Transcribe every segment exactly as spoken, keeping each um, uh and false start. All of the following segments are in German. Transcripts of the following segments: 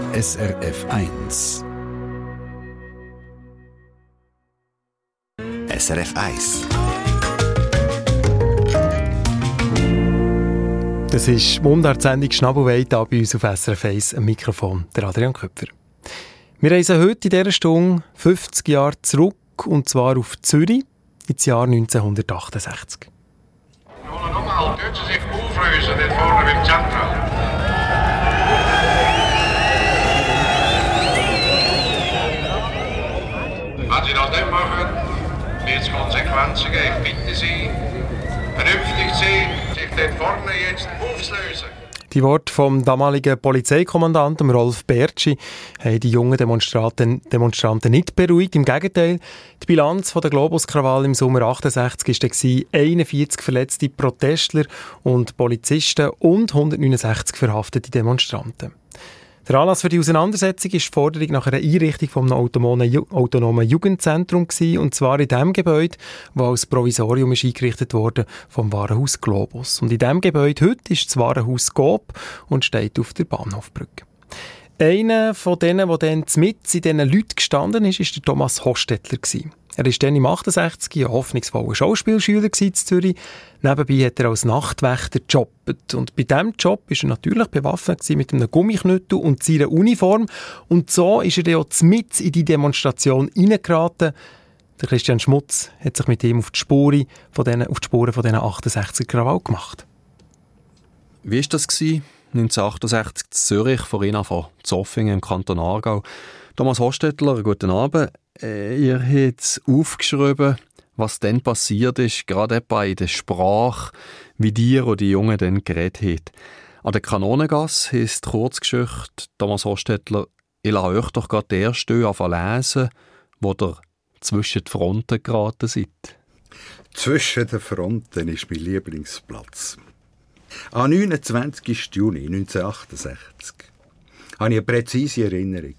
S R F eins. S R F eins. Das ist die Mundart-Sendung «Schnabelweit» bei uns auf S R F eins am Mikrofon, der Adrian Köpfer. Wir reisen heute in dieser Stunde fünfzig Jahre zurück, und zwar auf Zürich, ins Jahr neunzehnhundertachtundsechzig. Nochmal, nochmal, dort Sie sich auflösen, dort vorne beim Zentrum. Wenn Sie das nicht machen, wird es Konsequenzen geben. Ich bitte Sie, vernünftig zu sein, sich dort vorne jetzt aufzulösen. Die Worte vom damaligen Polizeikommandanten Rolf Bertschi haben die jungen Demonstranten, Demonstranten nicht beruhigt. Im Gegenteil, die Bilanz von der Globus-Krawall im Sommer achtundachtzig war einundvierzig verletzte Protestler und Polizisten und hundertneunundsechzig verhaftete Demonstranten. Der Anlass für die Auseinandersetzung war die Forderung nach einer Einrichtung von einem autonomen, autonomen Jugendzentrum gewesen, und zwar in dem Gebäude, das als Provisorium ist eingerichtet wurde vom Warenhaus Globus. Und in diesem Gebäude heute ist das Warenhaus Coop und steht auf der Bahnhofbrücke. Einer von denen, der dann mit in diesen Leuten gestanden ist, war der Thomas Hostetler. Er war dann im achtundsechzig ein hoffnungsvoller Schauspielschüler in Zürich. Nebenbei hat er als Nachtwächter gejobbt. Und bei diesem Job war er natürlich bewaffnet mit einem Gummiknüttel und seiner Uniform. Und so ist er dann auch mit in die Demonstration hineingeraten. Der Christian Schmutz hat sich mit ihm auf die Spuren von diesen, auf die Spuren von diesen achtundsechziger Krawall gemacht. Wie war das neunzehnhundertachtundsechzig in Zürich, vor Ihnen von Zoffingen im Kanton Aargau? Thomas Hostetler, guten Abend. Äh, ihr habt aufgeschrieben, was dann passiert ist, gerade etwa in der Sprache, wie dir und die Jungen dann geredet haben. An der Kanonengasse heisst die Kurzgeschichte, Thomas Hostetler, ich lasse euch doch gerade den ersten lesen, wo ihr zwischen die Fronten geraten seid. Zwischen den Fronten ist mein Lieblingsplatz. Am neunundzwanzigsten Juni neunzehnhundertachtundsechzig habe ich eine präzise Erinnerung.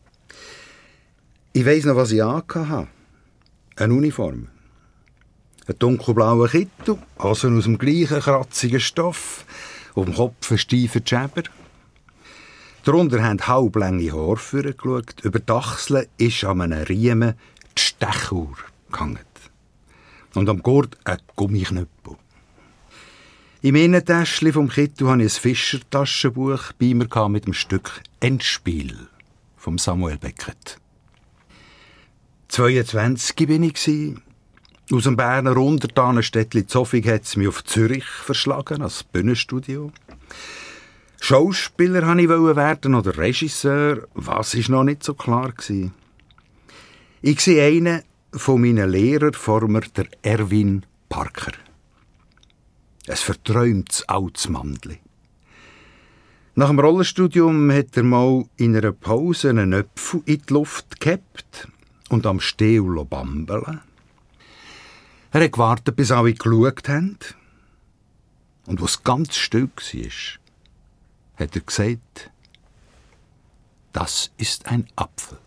Ich weiss noch, was ich angehabt. Eine Uniform. Ein dunkelblauer Kittel, also aus dem gleichen kratzigen Stoff, auf dem Kopf ein steifer Schäber. Darunter haben halblänge Haare vorgeschaut. Über die Achseln ist an einem Riemen die Stechuhr gehangen. Und am Gurt ein Gummiknüppel. Im Innentäschchen vom Kittel hatte ich ein Fischertaschenbuch bei mir mit dem Stück «Endspiel» von Samuel Beckett. zweiundzwanzig war ich. Aus dem Berner Untertanenstädtchen Zoffig hat es mich auf Zürich verschlagen, als Bühnenstudio. Schauspieler wollte ich werden oder Regisseur, was ist noch nicht so klar gewesen. Ich sehe einen von meinen Lehrern vor mir, der Erwin Parker. Ein verträumtes altes Mandli. Nach dem Rollenstudium hat er mal in einer Pause einen Apfel in die Luft gehabt und am Steel bambeln. Er hat gewartet, bis alle geschaut haben. Und als es ganz still war, hat er gesagt, das ist ein Apfel.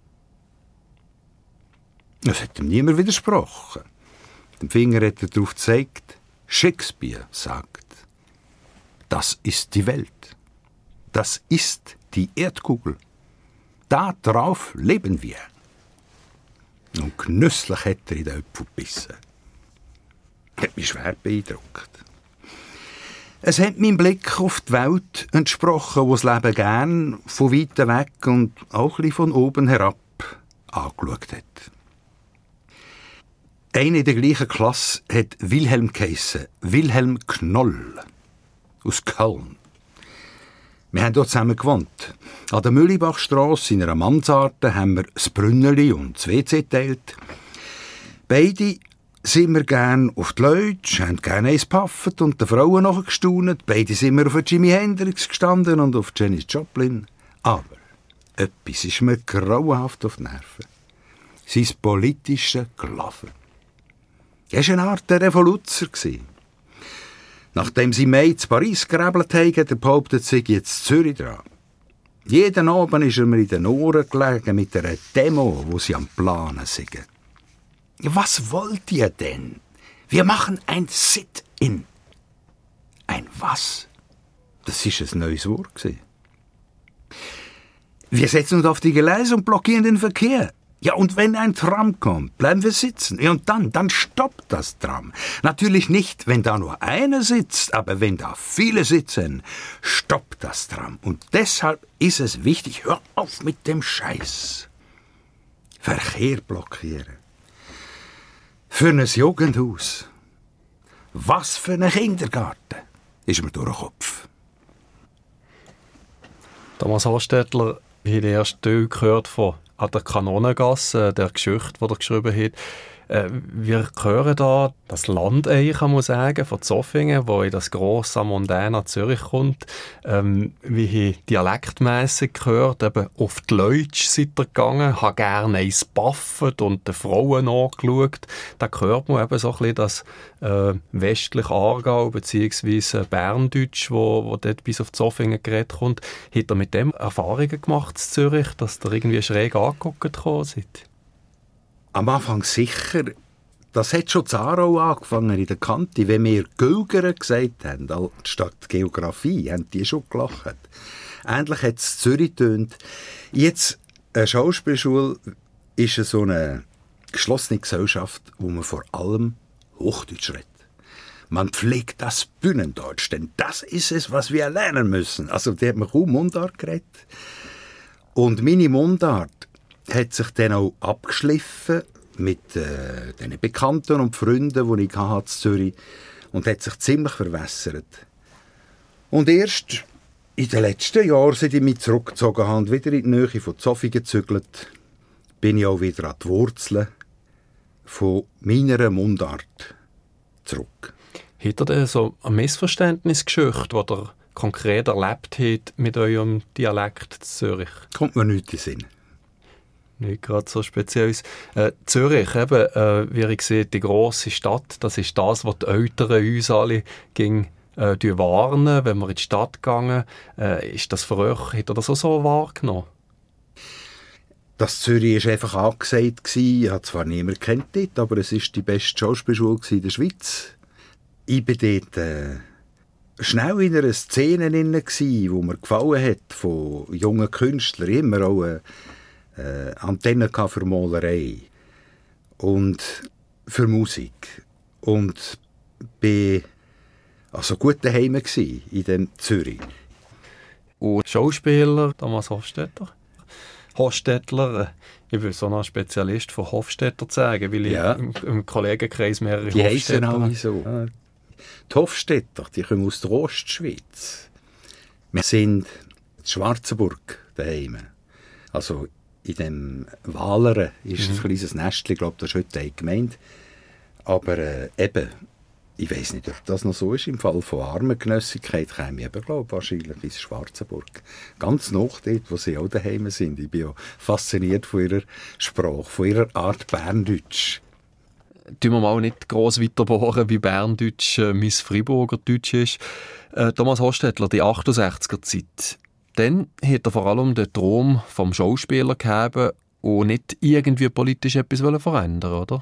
Das hat ihm niemand widersprochen. Mit dem Finger hat er darauf gezeigt, Shakespeare sagt, das ist die Welt. Das ist die Erdkugel. Da drauf leben wir. Und genüsslich hat er in den Apfel gebissen. Hat mich schwer beeindruckt. Es hat meinem Blick auf die Welt entsprochen, wo das Leben gern von weit weg und auch ein bisschen von oben herab angeschaut hat. Einer in der gleichen Klasse hat Wilhelm geheissen, Wilhelm Knoll, aus Köln. Wir haben dort zusammen gewohnt. An der Mühlibachstrasse in einer Mansarde haben wir das Brünneli und das W C geteilt. Beide sind wir gern auf die Leute, haben gerne eins gepafft und den Frauen nachgestaunt. Beide sind wir auf Jimi Hendrix gestanden und auf Janis Joplin. Aber etwas ist mir grauenhaft auf die Nerven. Sein politisches Gelaufen. Er war eine Art Revoluzer. Nachdem sie Mai zu Paris gerebelt haben, hat er behauptet, sei jetzt Zürich dran. Jeden Abend ist er mir in den Ohren gelegen mit einer Demo, wo sie am Planen sind. Was wollt ihr denn? Wir machen ein Sit-in. Ein was? Das war ein neues Wort. Wir setzen uns auf die Gleise und blockieren den Verkehr. Ja, und wenn ein Tram kommt, bleiben wir sitzen. Ja, und dann, dann stoppt das Tram. Natürlich nicht, wenn da nur einer sitzt, aber wenn da viele sitzen, stoppt das Tram. Und deshalb ist es wichtig, hör auf mit dem Scheiß. Verkehr blockieren. Für ein Jugendhaus. Was für ein Kindergarten. Ist mir durch den Kopf. Thomas Hostetler, ich habe den ersten Teil gehört von an der Kanonengasse, der Geschichte, die er geschrieben hat. Äh, wir hören da das Landeich, kann man sagen, von Zofingen, wo in das grosse Mondäne Zürich kommt. Ähm, wie ich dialektmässig gehört, eben auf die Leutsch seid ihr gegangen, habe gerne eins baffet und den Frauen angeschaut. Da hört man eben so ein bisschen das äh, westliche Aargau bzw. Berndeutsch, wo, wo dort bis auf Zofingen geredet kommt. Hat er mit dem Erfahrungen gemacht in Zürich, dass ihr irgendwie schräg angeguckt gekommen seid? Am Anfang sicher. Das hat schon Zarau angefangen in der Kante. Wenn wir Gölgere gesagt haben, statt Geografie, haben die schon gelacht. Ähnlich hat es Zürich getönt. Jetzt, eine Schauspielschule ist so eine geschlossene Gesellschaft, wo man vor allem Hochdeutsch redet. Man pflegt das Bühnendeutsch, denn das ist es, was wir lernen müssen. Also, da hat man kaum Mundart geredet. Und meine Mundart hat sich dann auch abgeschliffen mit äh, den Bekannten und Freunden, die ich hatte in Zürich, und hat sich ziemlich verwässert. Und erst in den letzten Jahren, seit ich mich zurückgezogen habe und wieder in die Nähe von Zofingen gezügelt, bin ich auch wieder an die Wurzeln von meiner Mundart zurück. Hat er denn so eine Missverständnisgeschichte, die er konkret erlebt hat mit eurem Dialekt in Zürich? Kommt mir nichts in den Sinn. Nicht gerade so Spezielles. Äh, Zürich, eben, äh, wie ich sehe, die grosse Stadt, das ist das, was die Eltern uns alle ging, äh, warnen, wenn wir in die Stadt gehen. Äh, ist das für euch, hat er das auch so wahrgenommen? Das Zürich war einfach angesagt. Ich habe zwar niemand kennt dort, aber es war die beste Schauspielschule in der Schweiz. Ich war dort äh, schnell in einer Szene drin, die mir gefallen hat, von jungen Künstlern, immer auch äh, Äh, Antennen für Malerei und für Musik. Und war also gut daheim in dem Zürich. Und Schauspieler, Thomas Hofstetter? Hofstetler, ich bin so ein Spezialist von Hofstetter zu sagen, weil ja. ich im, im Kollegenkreis mehrere die Hofstetter habe. Die heissen auch so. Die Hofstetter, die kommen aus der Ostschweiz. Wir sind in Schwarzenburg daheim. Also in dem Waleren ist mhm. ein kleines Nestchen, ich glaube, das ist heute eine Gemeinde. Aber äh, eben, ich weiss nicht, ob das noch so ist. Im Fall von Armengenössigkeit käme ich eben, glaube wahrscheinlich ins Schwarzenburg. Ganz noch dort, wo sie auch daheim sind. Ich bin ja fasziniert von ihrer Sprache, von ihrer Art Berndeutsch. Tun wir mal nicht gross weiterbohren, wie Berndeutsch äh, Miss Friburger Deutsch ist. Äh, Thomas Hostetler, die achtundsechziger-Zeit. Dann hat er vor allem den Traum vom Schauspieler gehabt und nicht irgendwie politisch etwas verändern, oder?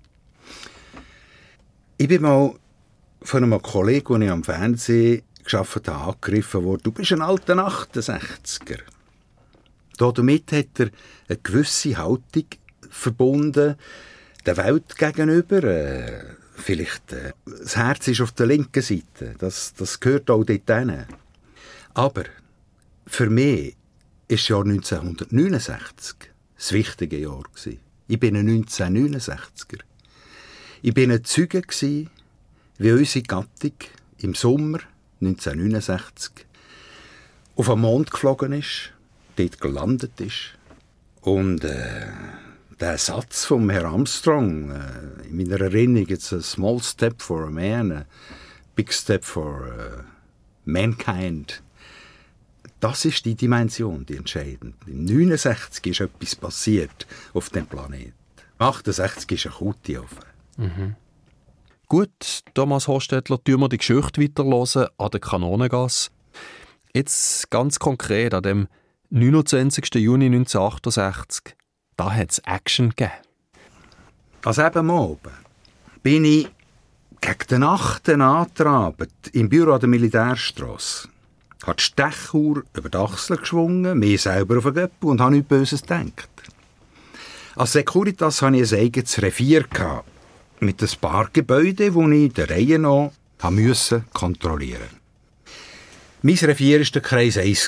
Ich bin mal von einem Kollegen, den ich am Fernsehen gearbeitet habe, angegriffen worden. Du bist ein alter achtundsechziger. Damit hat er eine gewisse Haltung verbunden der Welt gegenüber. Äh, vielleicht äh, das Herz ist auf der linken Seite. Das, das gehört auch dort hin. Aber für mich war das Jahr neunzehnhundertneunundsechzig das wichtige Jahr. Ich bin ein neunzehnhundertneunundsechziger. Ich war ein Zeuge, wie unsere Gattung im Sommer neunzehnhundertneunundsechzig auf den Mond geflogen ist, dort gelandet ist. Und äh, der Satz von Herrn Armstrong, äh, in meiner Erinnerung, it's a small step for a man, a big step for uh, mankind. Das ist die Dimension, die entscheidend. Im neunundsechzig ist etwas passiert auf dem Planeten. achtundsechzig ist ein Kuti-Ofen. Mhm. Gut, Thomas Hostetler, tun wir die Geschichte weiterhören an der Kanonengasse. Jetzt ganz konkret, an dem neunundzwanzigsten Juni neunzehnhundertachtundsechzig, da hat es Action gegeben. Also eben am Abend bin ich gegen den achten Abend im Büro an der Militärstrasse habe die Stechuhr über die Achsel geschwungen, mir selber auf den Göppel und habe nichts Böses gedacht. Als Securitas hatte ich ein eigenes Revier mit ein paar Gebäuden, die ich der Reihe nach musste kontrollieren. Mein Revier war der Kreis eins.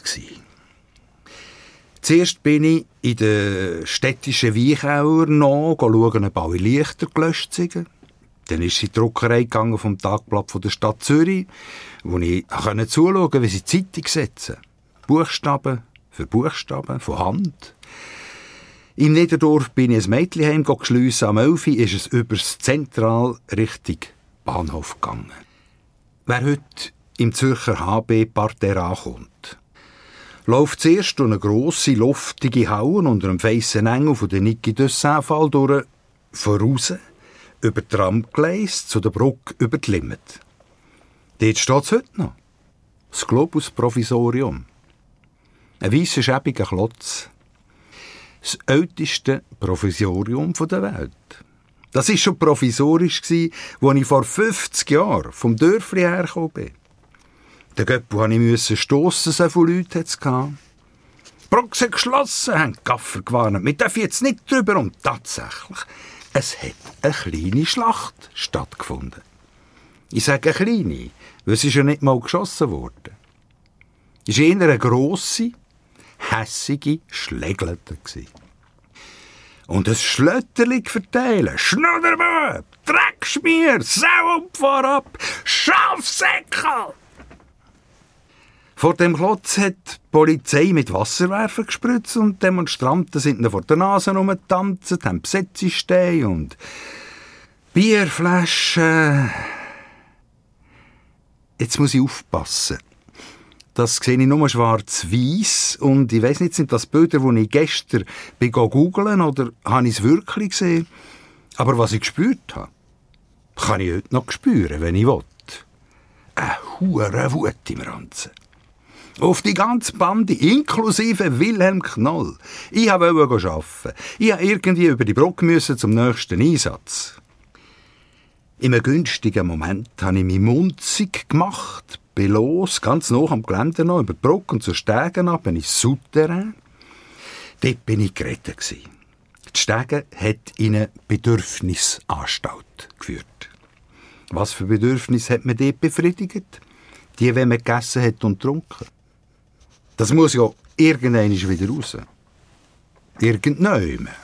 Zuerst bin ich in der städtischen Weichauer noch schauen, ob alle Lichter gelöscht sind. Dann ist sie in die Druckerei gegangen vom Tagblatt von der Stadt Zürich, wo ich zuschauen konnte, wie sie die Zeitung setzen. Buchstaben für Buchstaben, von Hand. Im Niederdorf bin ich ein Mädchenheim geschliessen. Am elf Uhr ist es übers Zentral Richtung Bahnhof gegangen. Wer heute im Zürcher H B Parterre ankommt, läuft zuerst durch eine grosse, luftige Halle unter einem feissen Engel von der Niki Dussin-Fall durch, voraus, über die Tramgleis zu der Brücke über die Limmat. Dort steht es heute noch. Das Globus-Provisorium. Ein weisser, schäbiger Klotz. Das älteste Provisorium der Welt. Das war schon provisorisch, als ich vor fünfzig Jahren vom Dörfli hergekommen bin. Den Göppel musste ich stossen, so viele Leute hatte es. Die Brücke sind geschlossen, haben die Gaffer gewarnt. Wir dürfen jetzt nicht drüber. Und tatsächlich, es hat eine kleine Schlacht stattgefunden. Ich sage eine kleine, weil es ist ja nicht mal geschossen worden. Es war eher eine grosse, hässige Schlägelte. Und ein Schlötterli verteilen, Schnudderbub, Dreckschmier, Sau und vorab, Schafsäckel! Vor dem Klotz hat die Polizei mit Wasserwerfer gespritzt und Demonstranten sind ihnen vor der Nase herumgetanzt, haben Besetzungssteine und Bierflaschen. Jetzt muss ich aufpassen. Das sehe ich nur schwarz-weiss und ich weiss nicht, sind das Bilder, die ich gestern googeln oder habe ich es wirklich gesehen? Aber was ich gespürt habe, kann ich heute noch spüren, wenn ich will. Eine hure Wut im Ranzen. Auf die ganze Bande, inklusive Wilhelm Knoll. Ich wollte arbeiten. Ich musste irgendwie über die Brücke müssen zum nächsten Einsatz. In einem günstigen Moment habe ich mich munzig gemacht, bin los, ganz nah am Gelände noch, über die Brücke und zur Stege ab, bin ich Souterrain. Dort bin ich gerettet. Die Stege hat in eine Bedürfnisanstalt geführt. Was für Bedürfnisse hat man dort befriedigt? Die, wenn man gegessen hat und getrunken. Das muss ja irgendwann wieder raus. Irgendwann.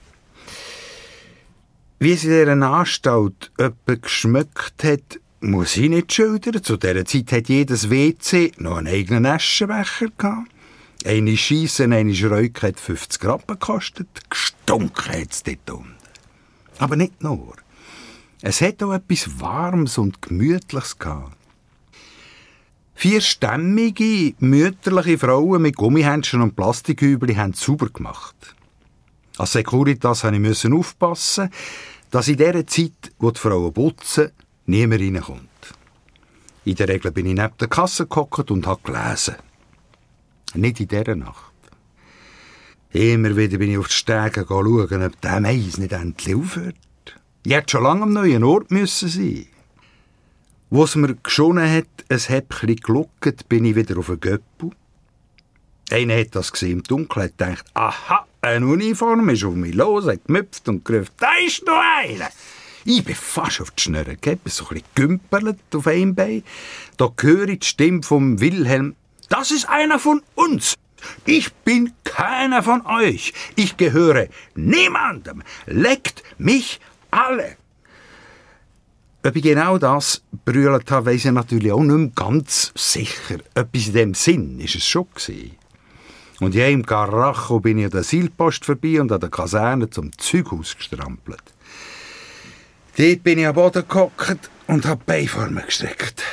Wie es in dieser Anstalt jemand geschmeckt hat, muss ich nicht schildern. Zu dieser Zeit hat jedes W C noch einen eigenen Aschenbecher gehabt. Eine Scheisse, eine Schräuke hat fünfzig Rappen gekostet. Gestunken hat es dort unten. Aber nicht nur. Es hat auch etwas Warmes und Gemütliches gehabt. Vier stämmige, mütterliche Frauen mit Gummihändchen und Plastikhübeli haben es sauber gemacht. Als Securitas musste ich aufpassen, dass in der Zeit, wo die Frauen putzen, niemand reinkommt. In der Regel bin ich neben der Kasse gehockt und habe gelesen. Nicht in dieser Nacht. Immer wieder bin ich auf die Stege schauen, ob der Mais nicht endlich aufhört. Ich hätte schon lange am neuen Ort müssen sein. Wo es mir geschonen hat, ein Häppchen geluckt, bin ich wieder auf den Göppel. Einer hat das gesehen im Dunkeln, hat gedacht, aha, eine Uniform ist auf mich los, hat gemüpft und gerufen, da ist noch einer. Ich bin fast auf die Schnurren gegeben, so ein bisschen gümperlet auf einem Bein. Da höre ich die Stimme von Wilhelm, das ist einer von uns. Ich bin keiner von euch. Ich gehöre niemandem. Leckt mich alle. Ob ich genau das brüllt habe, weiss ich natürlich auch nicht mehr ganz sicher. Etwas in dem Sinn war es schon gewesen. Und ja, im Karacho bin ich an der Seilpost vorbei und an der Kaserne zum Zeughaus gestrampelt. Dort bin ich am Boden gehockt und habe die Beine vor mir gestreckt.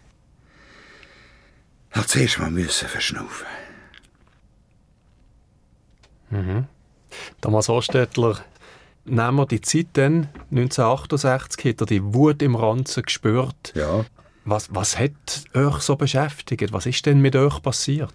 Ich musste zuerst mal müssen verschnaufen. Mhm. Thomas Hostetler, nehmen wir die Zeit dann, neunzehnhundertachtundsechzig, hat er die Wut im Ranzen gespürt. Ja. Was, was hat euch so beschäftigt? Was ist denn mit euch passiert?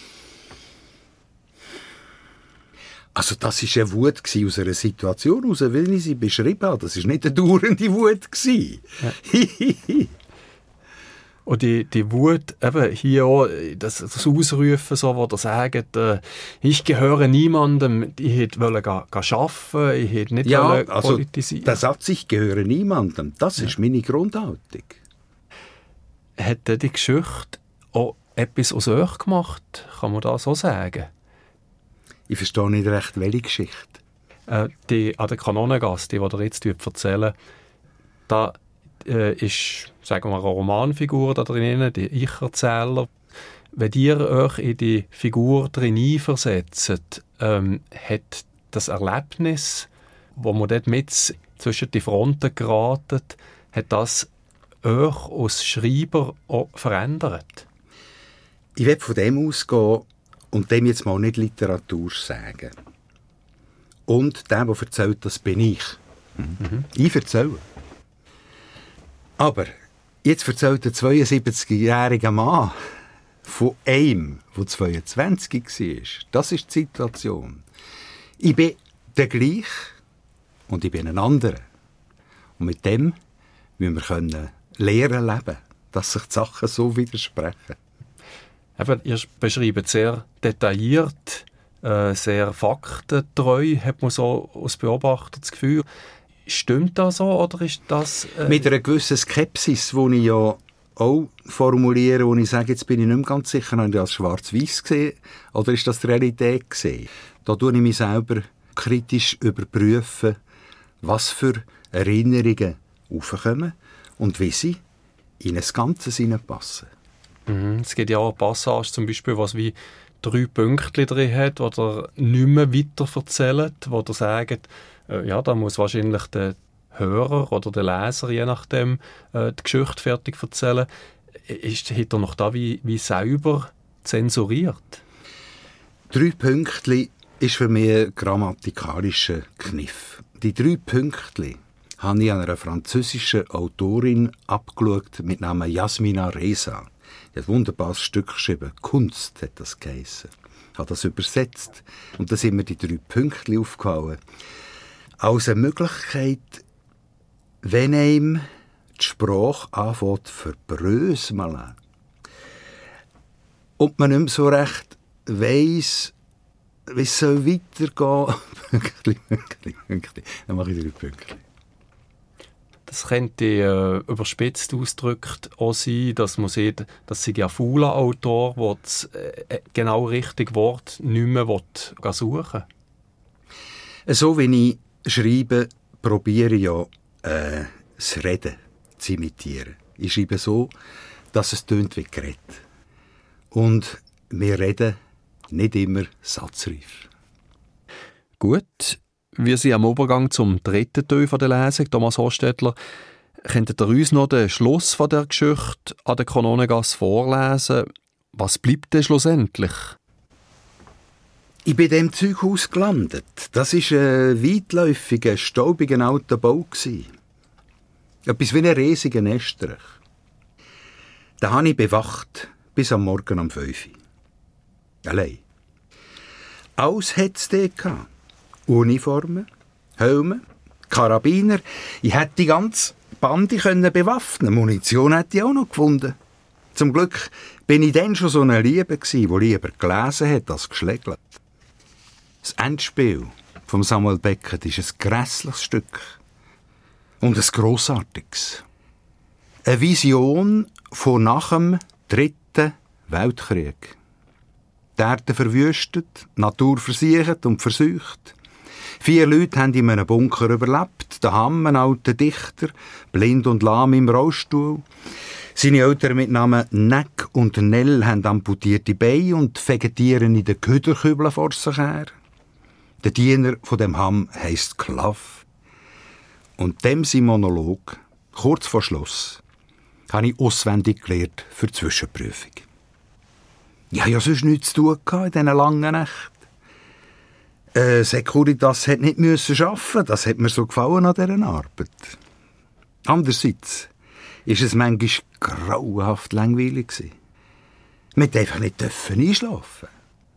Also das war eine Wut aus einer Situation heraus, wie ich sie beschrieben habe. Das war nicht eine dauernde Wut. Ja. Und die, die Wut, eben hier auch, das, das Ausrufen, so, wo ihr sagt, äh, ich gehöre niemandem, ich hätte wollen ga, ga arbeiten, ich hätte nicht ja, wollen also politisieren. Der Satz, ich gehöre niemandem, das ja. ist meine Grundhaltung. Hat die Geschichte auch etwas aus euch gemacht? Kann man das so sagen? Ich verstehe nicht recht, welche Geschichte. Äh, die an der Kanonengasse, die, die ihr jetzt erzählen, da äh, ist, sagen wir, eine Romanfigur da drin, die Ich-Erzähler. Wenn ihr euch in die Figur drin versetzt, ähm, hat das Erlebnis, wo man dort mit zwischen die Fronten geraten, hat das euch als Schreiber auch verändert? Ich will von dem ausgehen und dem jetzt mal nicht Literatur sagen. Und der, der erzählt, das bin ich. Mhm. Ich erzähle. Aber jetzt erzählt ein zweiundsiebzigjähriger Mann von einem, der zweiundzwanzig war. Das ist die Situation. Ich bin der gleich und ich bin ein anderer. Und mit dem müssen wir können lernen leben, dass sich die Sachen so widersprechen. Eben, ihr beschreibt sehr detailliert, äh, sehr faktentreu, hat man so als Beobachter das Gefühl. Stimmt das so oder ist das... Äh Mit einer gewissen Skepsis, die ich ja auch formuliere, wo ich sage, jetzt bin ich nicht mehr ganz sicher, habe ich das schwarz-weiß gesehen oder ist das die Realität gesehen? Da tue ich mich selber kritisch überprüfen, was für Erinnerungen aufkommen und wie sie in ein Ganzes hineinpassen. Mhm. Es gibt ja auch eine Passage, zum Beispiel, was wie drei Punkte drin hat, die ihr nicht mehr weiter erzählt, wo ihr sagt, äh, ja, da muss wahrscheinlich der Hörer oder der Leser, je nachdem, äh, die Geschichte fertig erzählen. Ist, hat er noch da wie, wie selber zensuriert? Drei Punkte ist für mich ein grammatikalischer Kniff. Die drei Punkte habe ich an einer französischen Autorin abgeschaut mit Namen Yasmina Reza. Die hat ein wunderbares Stück geschrieben. Kunst hat das geheissen. Ich habe das übersetzt. Und da sind mir die drei Punkte aufgefallen. Als eine Möglichkeit, wenn einem die Sprache anfängt zu verbröseln und man nicht mehr so recht weiss, wie es soll weitergehen. Pünktli, Pünktli, Pünktli. Dann mache ich drei Pünktli. Das könnte äh, überspitzt ausgedrückt auch sein, dass man sieht, dass sie ein fauler Autor, der das äh, genau richtige Wort nicht mehr will, suchen will. So wie ich schreibe, probiere ich ja, äh, das Reden zu imitieren. Ich schreibe so, dass es tönt wie geredet. Und wir reden nicht immer satzreif. Gut. Wir sind am Übergang zum dritten Teil der Lesung. Thomas Hostetler, könntet ihr uns noch den Schluss von der Geschichte an der Kanonengasse vorlesen? Was bleibt denn schlussendlich? Ich bin in dem Zeughaus gelandet. Das war ein weitläufiger, staubiger alter Bau. Etwas wie ein riesiger Estrich. Da habe ich bewacht bis am Morgen um fünf Uhr. Allein. Alles hatte es dort. Uniformen, Helme, Karabiner. Ich hätte die ganze Bande können bewaffnen. Munition hätte ich auch noch gefunden. Zum Glück bin ich dann schon so eine Liebe gsi, die lieber gelesen hat als geschlägelt. Das Endspiel von Samuel Beckett ist ein grässliches Stück und ein grossartiges. Eine Vision von nach dem Dritten Weltkrieg. Die Erde verwüstet, die Natur versiegt und versucht. Vier Leute haben in einem Bunker überlebt. Der Hamm, ein alter Dichter, blind und lahm im Rollstuhl. Seine Eltern mit Namen Neck und Nell haben amputierte Beine und vegetieren in den Köderkübeln vor sich her. Der Diener von dem Hamm heisst Klaff. Und dem sein Monolog, kurz vor Schluss, habe ich auswendig gelernt für die Zwischenprüfung. Ich hatte ja sonst nichts zu tun in diesen langen Nächten. Äh, Securitas hat nicht müssen arbeiten. Das hat mir so gefallen an dieser Arbeit. Andererseits ist es manchmal grauenhaft langweilig gewesen. Man durfte einfach nicht einschlafen.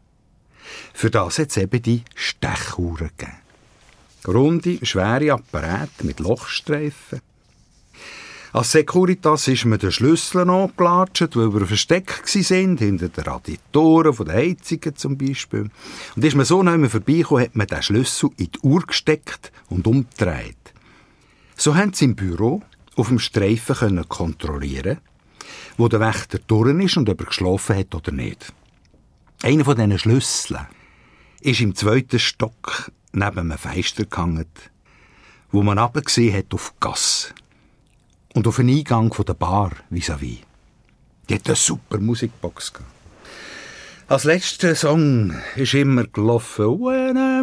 Für das hat es eben die Stechuhren gegeben. Runde, schwere Apparate mit Lochstreifen. Als Securitas ist mir den Schlüssel angelatscht, weil wir versteckt waren, hinter den Radiatoren von den Heizungen zum Beispiel. Und ist man so nicht mehr vorbeigekommen, hat man den Schlüssel in die Uhr gesteckt und umgedreht. So haben sie im Büro auf dem Streifen können kontrollieren, wo der Wächter durch ist und ob er geschlafen hat oder nicht. Einer von diesen Schlüsseln ist im zweiten Stock neben einem Fenster gehangen, wo man runtergesehen hat auf die Gasse. Und auf den Eingang von der Bar vis-à-vis. Die hat eine super Musikbox gehabt. Als letzter Song ist immer gelaufen «When a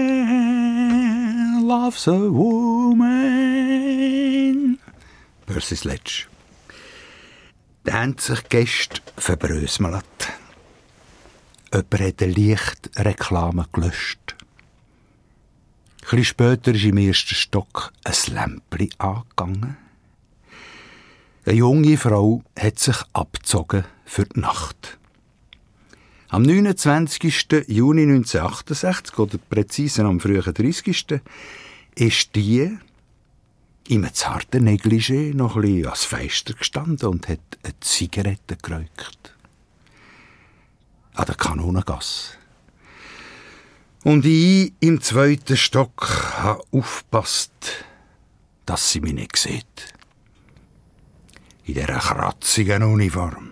man loves a woman». Percy Sledge. Da haben sich die Gäste verbröselt. Jemand hat eine Lichtreklame gelöscht. Ein bisschen später ist im ersten Stock ein Lämpchen angegangen. Eine junge Frau hat sich abgezogen für die Nacht. Am neunundzwanzigsten Juni neunzehnhundertachtundsechzig, oder präziser am frühen dreißigsten ist die in einem zarten Negligé noch ein bisschen ans Fenster gestanden und hat eine Zigarette geraucht. An der Kanonengasse. Und ich im zweiten Stock habe aufgepasst, dass sie mich nicht sieht. In dieser kratzigen Uniform.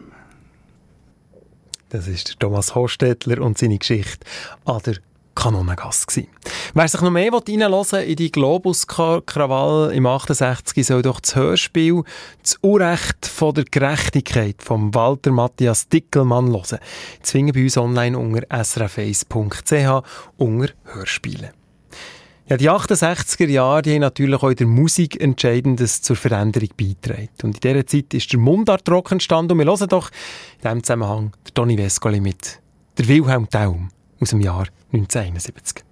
Das ist Thomas Hostetler und seine Geschichte an der Kanonengasse. Wer sich noch mehr reinhören in die Globus-Krawall im achtundsechzig, soll doch das Hörspiel «Das Unrecht von der Gerechtigkeit» von Walter Matthias Dickelmann hören. Zwingen bei uns online unter s r f eins punkt c h unter Hörspiele. Ja, die achtundsechziger Jahre, die haben natürlich auch in der Musik Entscheidendes zur Veränderung beigetragen. Und in dieser Zeit ist der Mundart-Rock entstanden. Und wir hören doch in diesem Zusammenhang der Toni Vescoli mit «Der Wilhelm Daum» aus dem Jahr neunzehnhunderteinundsiebzig.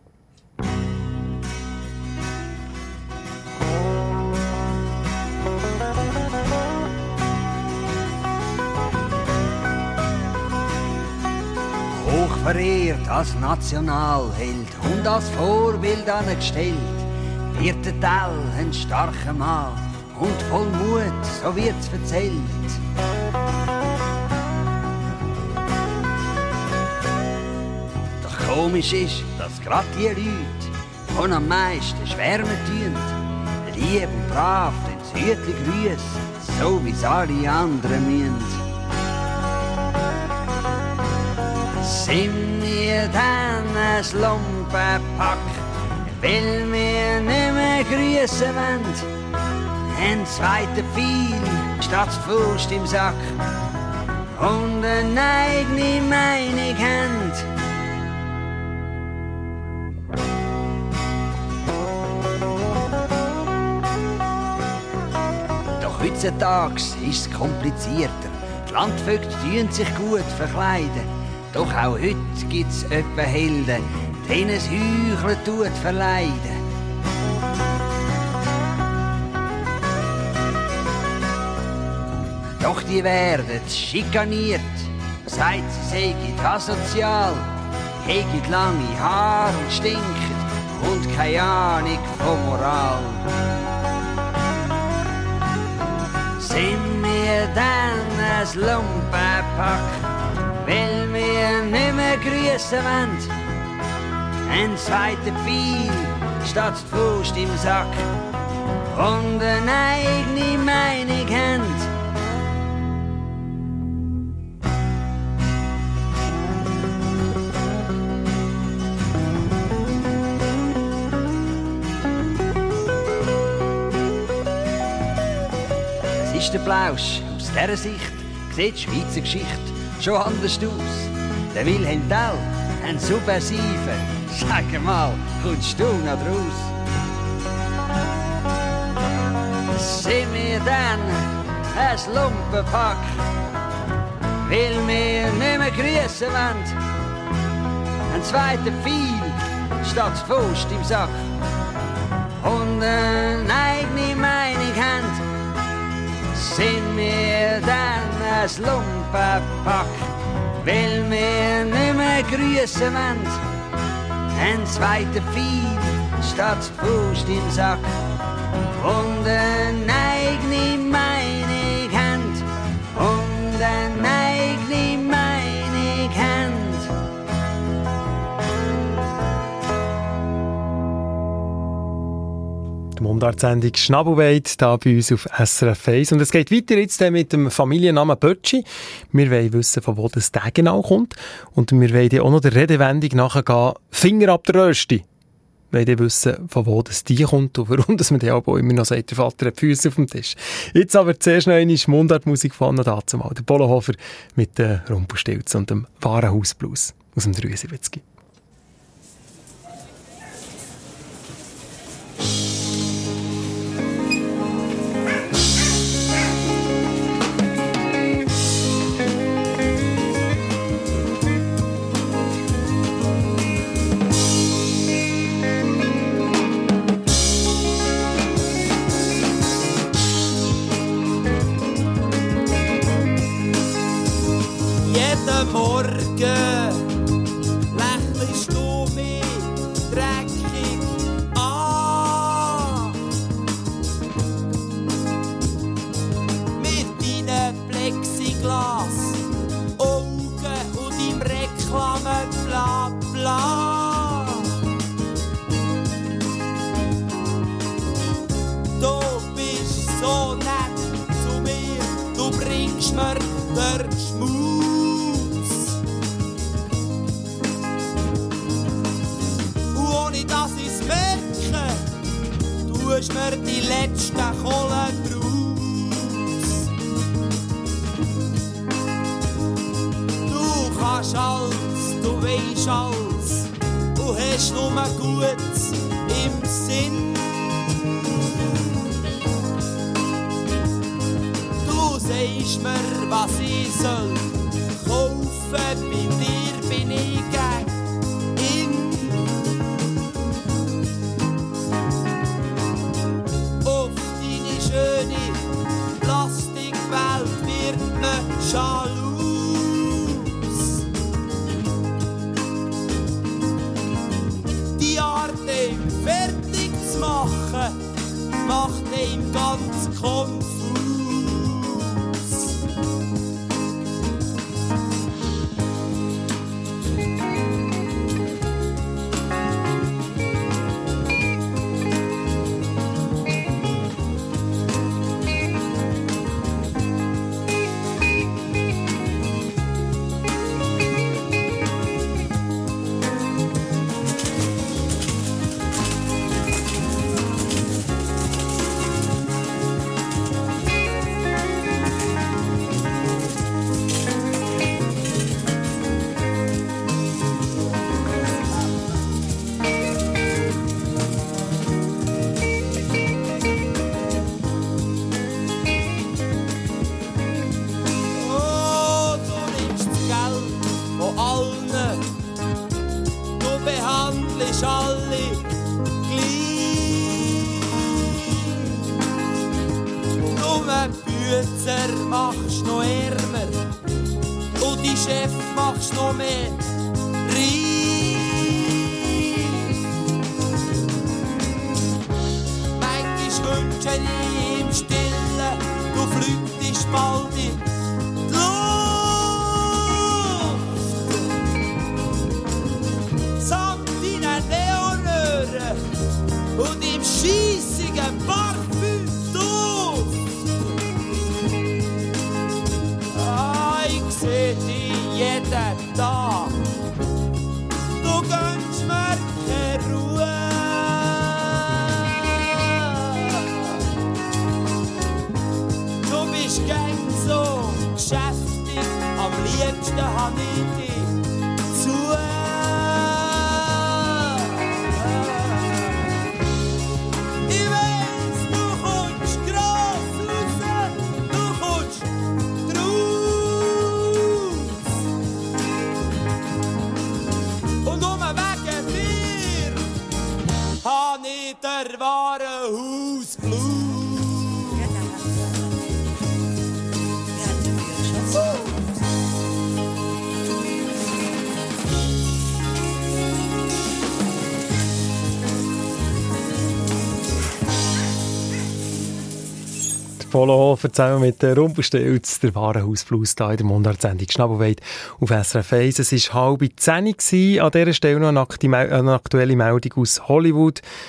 Hochverehrt als Nationalheld und als Vorbild angestellt, wird der Tell ein starker Mann und voll Mut, so wird's erzählt. Doch komisch ist, dass grad die Leute, die am meisten schwärmen tun, lieb und brav den Hütli grüßen, so wie's alle anderen müssen. Sind wir dann ein Lumpenpack, weil wir nicht mehr grüßen wollen? Ein zweiter viel statt Faust im Sack und eine eigene Meinung haben. Doch heutzutage ist es komplizierter. Die Landvögte tun sich gut verkleiden. Doch auch heute gibt's öppe Helden, denen es Heucheln tut verleiden. Doch die werden schikaniert, sagt sie seien asozial, hegen lange Haare und stinken und keine Ahnung von Moral. Sind wir dann ein Lumpenpack, weil wir nicht mehr grüßen wollen? Ein zweiter Pfeil statt Faust im Sack und eine eigene Meinung haben. Es ist der Plausch. Aus dieser Sicht sieht die Schweizer Geschichte schon anders aus. Der Wilhelm Tell, ein Subversiver, sag mal, kommst du noch draus? Sind wir dann ein Lumpenpack, weil wir nicht mehr grüßen wollen? Ein zweiter Pfeil statt Faust im Sack und eine eigene Meinung haben. Sind wir dann ein Lumpenpack, weil wir nicht mehr grüßen wollen? Ein zweiter Pfeil statt Faust im Sack und eine eigene Meinung. Die Mundartsendung Schnabelweit hier bei uns auf S R F eins. Und es geht weiter jetzt mit dem Familiennamen Bötschi. Wir wollen wissen, von wo das der genau kommt. Und wir wollen auch noch der Redewendung nachgehen, Finger ab der Rösti. Wir wollen wissen, von wo das die kommt und warum dass man dann auch immer noch sagt, der Vater hat die Füße auf dem Tisch. Jetzt aber zuerst noch einmal Mundartmusik von Anna dazumal. Der Polohofer mit dem Rumpelstilz und dem Warenhausblues aus dem dreiundsiebzig. Polohofer zusammen mit der Rumpelstilz, der Warenhausblues hier in der Mundartsendung Schnabelweit auf S R F eins. Es war halb zehn gewesen. An dieser Stelle noch eine aktuelle Meldung aus Hollywood.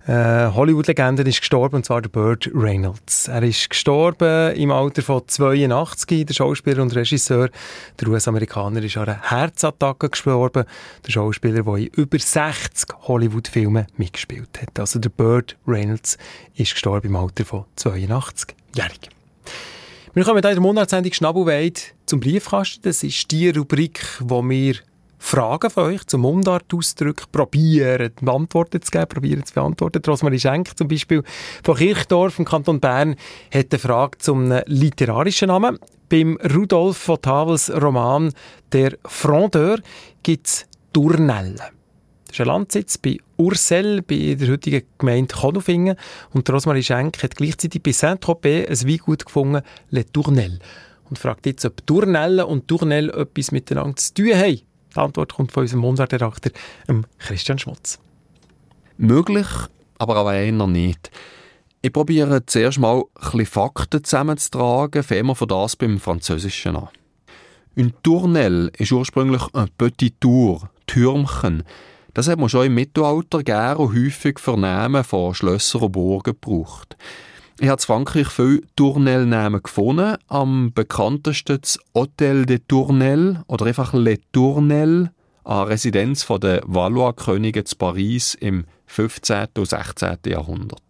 Äh, Hollywood-Legende ist gestorben, und zwar der Burt Reynolds. Er ist gestorben im Alter von zweiundachtzig. Der Schauspieler und Regisseur, der U S-Amerikaner, ist an einer Herzattacke gestorben. Der Schauspieler, der in über sechzig Hollywood-Filmen mitgespielt hat. Also der Burt Reynolds ist gestorben im Alter von zweiundachtzig-jährig. Wir kommen hier in der Monatssendung Schnabelweid zum Briefkasten. Das ist die Rubrik, wo wir Fragen von euch zum Mundartausdruck probieren, Antworten zu geben, probieren zu beantworten. Rosmarie Schenk zum Beispiel von Kirchdorf im Kanton Bern hat eine Frage zum literarischen Namen. Beim Rudolf von Tavels Roman «Der Frondeur» gibt es Turnellen. Das ist ein Landsitz bei Ursel, bei der heutigen Gemeinde Konolfingen. Und Rosmarie Schenk hat gleichzeitig bei Saint-Tropez ein Weingut gefunden, «Le Tournelle». Und fragt jetzt, ob Turnellen und Tournelle etwas miteinander zu tun haben. Die Antwort kommt von unserem Mundartredakteur Christian Schmutz. Möglich, aber auch eher nicht. Ich probiere zuerst mal ein bisschen Fakten zusammenzutragen, fangen wir von das beim Französischen an. Une tournelle ist ursprünglich ein petit tour, Türmchen. Das hat man schon im Mittelalter gerne und häufig für Namen von Schlössern und Burgen gebraucht. Ich habe in Frankreich viele Tournelle-Namen gefunden. Am bekanntesten das Hôtel de Tournelle oder einfach Le Tournelle, eine Residenz der Valois-Könige zu Paris im fünfzehnten und sechzehnten Jahrhundert.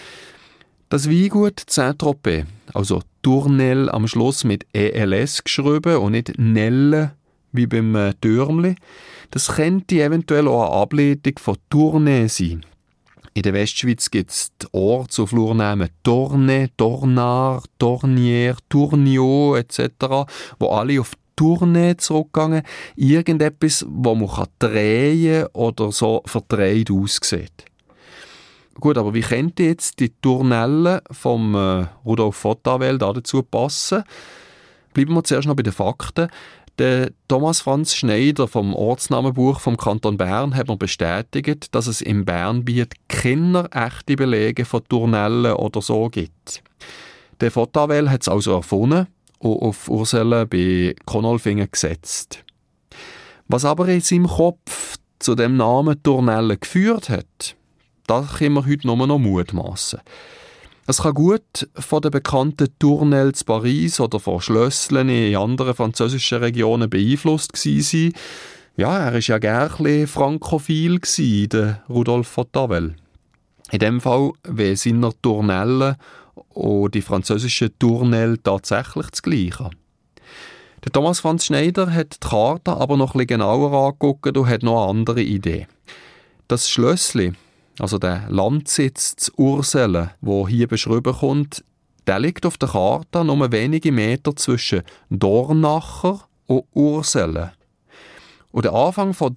Das Weingut Saint-Tropez, also Tournelle am Schluss mit E L S geschrieben und nicht Nelle wie beim äh, Türmli, das könnte eventuell auch eine Ableitung von Tournai sein. In der Westschweiz gibt es die Orts- und Flurnamen Tournai, Tornard, Tournier, Tournio et cetera, wo alle auf Tournai zurückgehen. Irgendetwas, wo man drehen kann oder so verdreht aussieht. Gut, aber wie könnte jetzt die Tournelle vom äh, Rudolf von Tavel dazu passen? Bleiben wir zuerst noch bei den Fakten. Der Thomas Franz Schneider vom Ortsnamenbuch vom Kanton Bern hat mir bestätigt, dass es im Bernbiet keine echten Belege von Tournellen oder so gibt. Der Fotavel hat es also erfunden und auf Ursele bei Konolfingen gesetzt. Was aber in seinem Kopf zu dem Namen Tournelle geführt hat, das können wir heute nur noch mutmassen. Es kann gut von den bekannten Tournelles zu Paris oder von Schlösseln in anderen französischen Regionen beeinflusst gewesen sein. Ja, er war ja gerne ein bisschen frankophil, der Rudolf von Tavel. In dem Fall wie seiner Tournelle und die französischen Tournelle tatsächlich das Gleiche. Der Thomas Franz Schneider hat die Karte aber noch ein bisschen genauer angeguckt und hat noch eine andere Idee. Das Schlössli, also der Landsitz zu Ursele, wo hier beschrieben kommt, der liegt auf der Karte nur wenige Meter zwischen Dornacher und Ursele. Und der Anfang von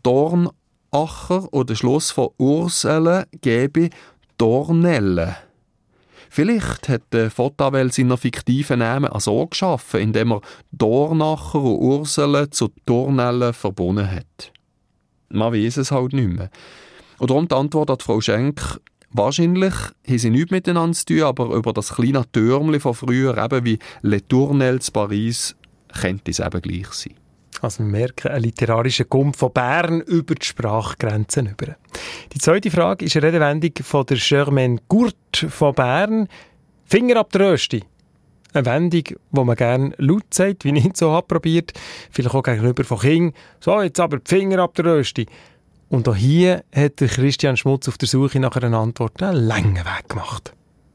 Dornacher und der Schluss von Ursele gebe Dornelle. Vielleicht hat der Fotavel seine fiktiven Namen so geschaffen, indem er Dornacher und Ursele zu Tournelle verbunden hat. Man weiß es halt nicht mehr. Und darum die Antwort an Frau Schenk: Wahrscheinlich haben sie nichts miteinander zu tun, aber über das kleine Türmchen von früher, eben wie Le Tournelle zu Paris, könnte es eben gleich sein. Also wir merken, ein literarischer Gump von Bern über die Sprachgrenzen über. Die zweite Frage ist eine Redewendung von der Germaine Gurt von Bern. Finger ab der Rösti. Eine Wendung, die man gerne laut sagt, wie nicht so abprobiert. Vielleicht auch gegenüber von Kindern. So, jetzt aber die Finger ab der Rösti. Und auch hier hat der Christian Schmutz auf der Suche nach einer Antwort einen langen Weg gemacht.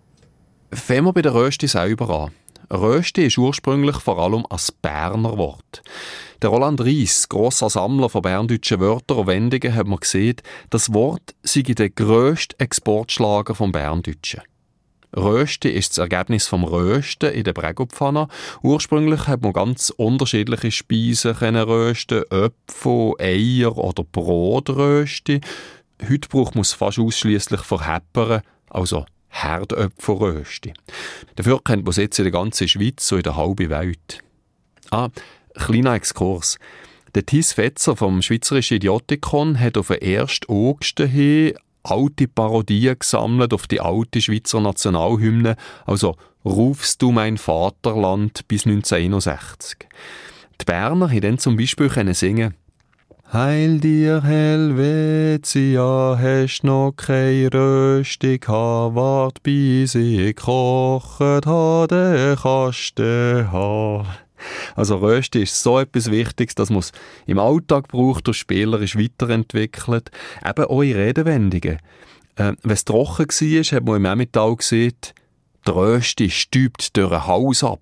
Fangen wir bei der Rösti selber an. Rösti ist ursprünglich vor allem ein Berner Wort. Der Roland Ries, grosser Sammler von berndeutschen Wörtern und Wendungen, hat mir gesehen, das Wort sei der grösste Exportschlager vom Berndeutschen. Rösti ist das Ergebnis vom Rösten in der Bregopfanne. Ursprünglich hat man ganz unterschiedliche Speisen können rösten, Äpfel, Eier oder Brotrösti. Heute braucht man es fast ausschliesslich für Häppern, also Herdöpfelrösti. Dafür kennt man es jetzt in der ganzen Schweiz und in der halben Welt. Ah, kleiner Exkurs. Der Thies Fetzer vom Schweizerischen Idiotikon hat auf den ersten August hin alte Parodien gesammelt auf die alte Schweizer Nationalhymne, also «Rufst du mein Vaterland» bis neunzehnhunderteinundsechzig. Die Berner haben dann zum Beispiel singen: Heil dir, Helvetia, hast noch keine Rösti gehabt, wart bis ich gekocht ha, den Kasten ha. Also Rösti ist so etwas Wichtiges, dass man es im Alltag braucht, durch spielerisch weiterentwickelt, eben auch in Redewendungen. Äh, wenn es trocken war, hat man im Emmental gesehen, die Rösti stübt durch den Hals ab.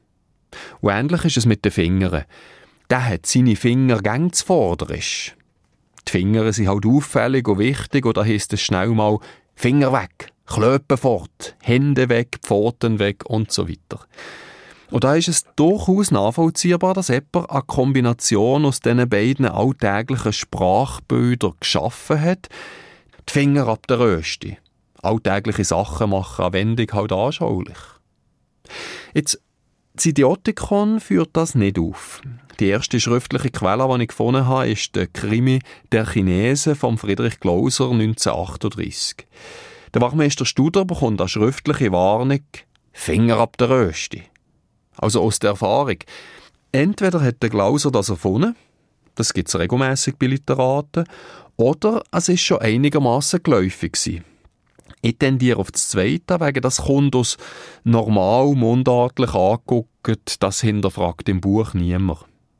Und ähnlich ist es mit den Fingern. Der hat seine Finger gäng zuvorderst. Die Finger sind halt auffällig und wichtig, und da heisst es schnell mal Finger weg, Klöpen fort, Hände weg, Pfoten weg und so weiter. Und da ist es durchaus nachvollziehbar, dass jemand eine Kombination aus diesen beiden alltäglichen Sprachbildern geschaffen hat. Die Finger ab der Rösti. Alltägliche Sachen machen eine Wendung halt anschaulich. Jetzt, das Idiotikon führt das nicht auf. Die erste schriftliche Quelle, die ich gefunden habe, ist der Krimi «Der Chinese» von Friedrich Glauser neunzehnhundertachtunddreissig. Der Wachmeister Studer bekommt eine schriftliche Warnung «Finger ab der Rösti». Also aus der Erfahrung. Entweder hat der Glauser das erfunden, das gibt es regelmässig bei Literaten, oder es ist schon einigermaßen geläufig gewesen. Ich tendiere auf das Zweite, wegen das kommt aus normal, mundartlich angeguckt, das hinterfragt im Buch niemand.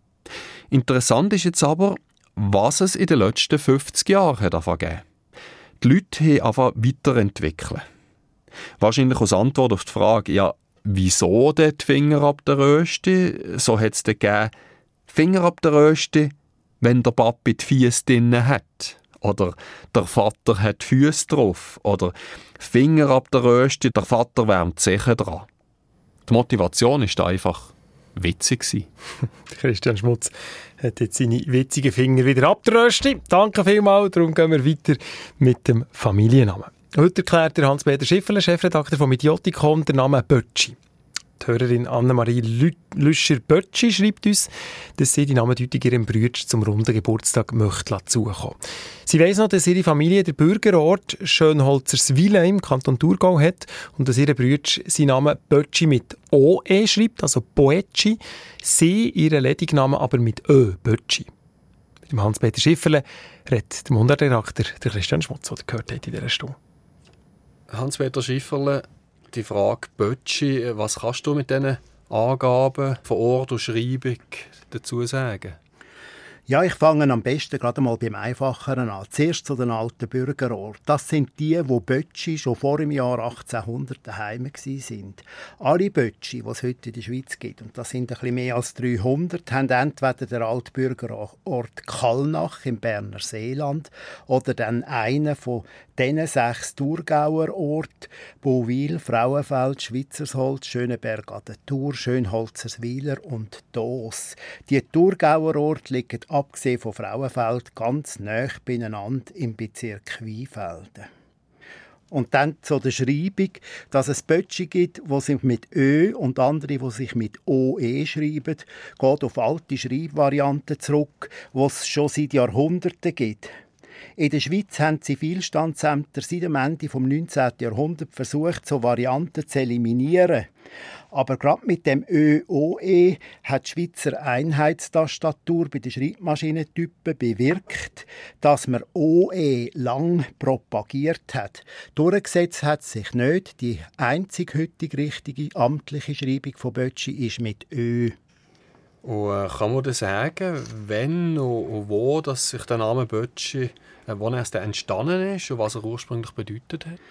Interessant ist jetzt aber, was es in den letzten fünfzig Jahren hat angefangen. Die Leute haben angefangen weiterentwickeln. Wahrscheinlich als Antwort auf die Frage, ja, wieso denn die Finger ab der Rösti? So hat es dann gegeben, Finger ab der Rösti, wenn der Papi die Fies drinnen hat. Oder der Vater hat die Füße drauf. Oder Finger ab der Rösti, der Vater wärmt die Zeche dran. Die Motivation war einfach witzig. Christian Schmutz hat jetzt seine witzigen Finger wieder ab der Rösti. Danke vielmals, darum gehen wir weiter mit dem Familiennamen. Heute erklärt der Hans-Peter Schifferle, Chefredakteur von Idiotikon, den Namen Bötschi. Die Hörerin Annemarie Lüscher-Bötschi schreibt uns, dass sie die Namendeutung ihrem Bruder zum runden Geburtstag möchte zukommen. Sie weiss noch, dass ihre Familie den Bürgerort Schönholzerswil im Kanton Thurgau hat und dass ihr Bruder seinen Namen Bötschi mit O E schreibt, also Poetschi, sie ihren Ledignamen aber mit Ö, Bötschi. Mit dem Hans-Peter Schifferle redet der Mundartredakteur Christian Schmutz, der gehört hat in dieser Stunde. Hans-Peter Schifferle, die Frage Bötschi, was kannst du mit diesen Angaben von Ort und Schreibung dazu sagen? Ja, ich fange am besten gerade mal beim Einfacheren an. Zuerst zu den alten Bürgerorten. Das sind die, wo Bötschi schon vor dem Jahr achtzehnhundert daheim waren. Alle Bötschi, die es heute in der Schweiz gibt, und das sind ein bisschen mehr als dreihundert, haben entweder den alten Bürgerort Kallnach im Berner Seeland oder dann einen von diesen sechs Thurgauer Orten, Bowil, Frauenfeld, Schweizersholz, Schöneberg an der Thur, Schönholzerswiler und Doos. Die Thurgauer Orte liegen abgesehen von Frauenfeld ganz nahe beieinander im Bezirk Weinfelden. Und dann zu der Schreibung, dass es Bötschi gibt, die sich mit Ö und andere, die sich mit O E schreiben, geht auf alte Schreibvarianten zurück, die es schon seit Jahrhunderten gibt. In der Schweiz haben Zivilstandsämter seit dem Ende des neunzehnten Jahrhunderts versucht, so Varianten zu eliminieren. Aber gerade mit dem Ö O E hat die Schweizer Einheitstastatur bei den Schreibmaschinentypen bewirkt, dass man O E lang propagiert hat. Durchgesetzt hat sich nicht. Die einzig heutige richtige amtliche Schreibung von Bötschi ist mit Ö. Und, äh, kann man das sagen, wenn und wo dass sich der Name Bötschi, äh, wann er entstanden ist und was er ursprünglich bedeutet hat?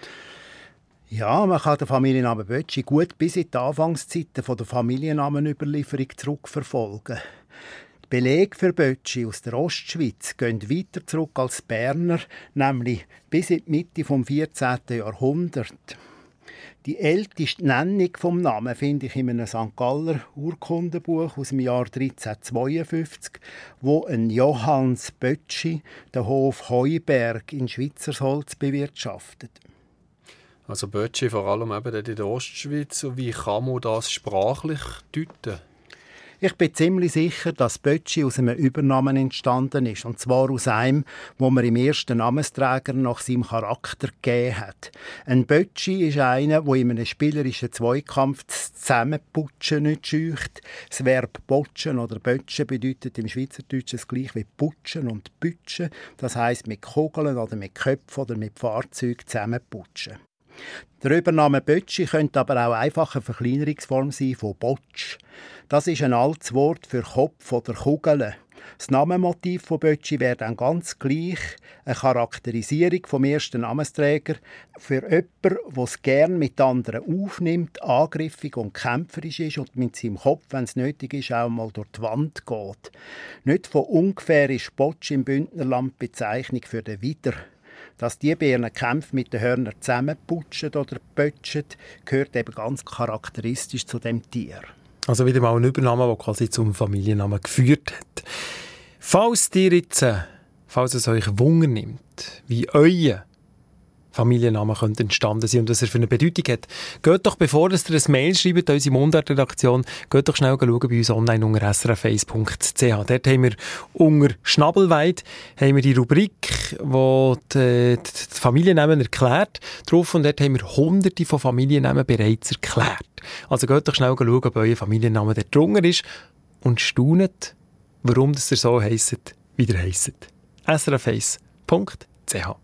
Ja, man kann den Familiennamen Bötschi gut bis in die Anfangszeiten von der Familiennamenüberlieferung zurückverfolgen. Die Belege für Bötschi aus der Ostschweiz gehen weiter zurück als Berner, nämlich bis in die Mitte des vierzehnten Jahrhunderts. Die älteste Nennung vom Namen finde ich in einem Sankt Galler Urkundenbuch aus dem Jahr dreizehnhundertzweiundfünfzig, wo ein Johannes Bötschi den Hof Heuberg in Schweizersholz bewirtschaftet. Also Bötschi vor allem eben in der Ostschweiz. Wie kann man das sprachlich deuten? Ich bin ziemlich sicher, dass Bötschi aus einem Übernamen entstanden ist. Und zwar aus einem, wo man im ersten Namensträger nach seinem Charakter gegeben hat. Ein Bötschi ist einer, der in einem spielerischen Zweikampf das Zusammenputschen nicht scheucht. Das Verb botschen oder bötschen bedeutet im Schweizerdeutschen das gleiche wie putschen und bütschen. Das heisst mit Kugeln oder mit Köpfen oder mit Fahrzeugen zusammenputschen. Der Übername Bötschi könnte aber auch einfach eine Verkleinerungsform sein von Botsch. Das ist ein altes Wort für Kopf oder Kugel. Das Namenmotiv von Bötschi wäre dann ganz gleich eine Charakterisierung vom ersten Namensträger für jemanden, der es gerne mit anderen aufnimmt, angriffig und kämpferisch ist und mit seinem Kopf, wenn es nötig ist, auch mal durch die Wand geht. Nicht von ungefähr ist Botsch im Bündnerland Bezeichnung für den Widder. Dass die Bären Kämpfe mit den Hörnern zusammenputschen oder pötschen, gehört eben ganz charakteristisch zu dem Tier. Also wieder mal ein Übername, der quasi zum Familiennamen geführt hat. Falls ihr jetzt, falls es euch Wunder nimmt, wie euer Familienname könnte entstanden sein und was er für eine Bedeutung hat, geht doch, bevor ihr ein Mail schreibt an unsere Mundart-Redaktion, geht doch schnell schauen bei uns online unter s r f eins punkt c h. Dort haben wir unter Schnabelweit haben wir die Rubrik, wo die, die, die Familiennamen erklärt drauf, und dort haben wir hunderte von Familiennamen bereits erklärt. Also geht doch schnell schauen, ob euer Familienname dort drunter ist und staunet, warum das ihr so heisst, wie ihr heisst. s r f eins punkt c h.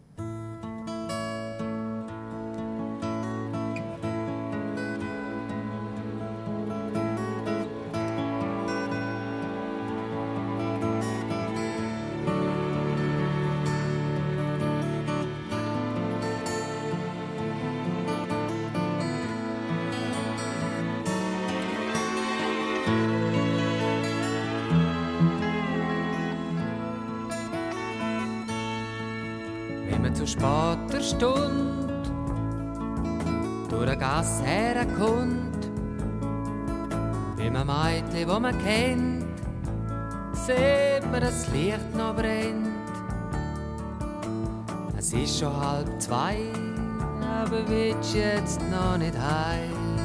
Zu später Stunde durch eine Gasse herkommt, wie man Mädchen, wo man kennt, sieht man, dass das Licht noch brennt. Es ist schon halb zwei, aber willst jetzt noch nicht heim.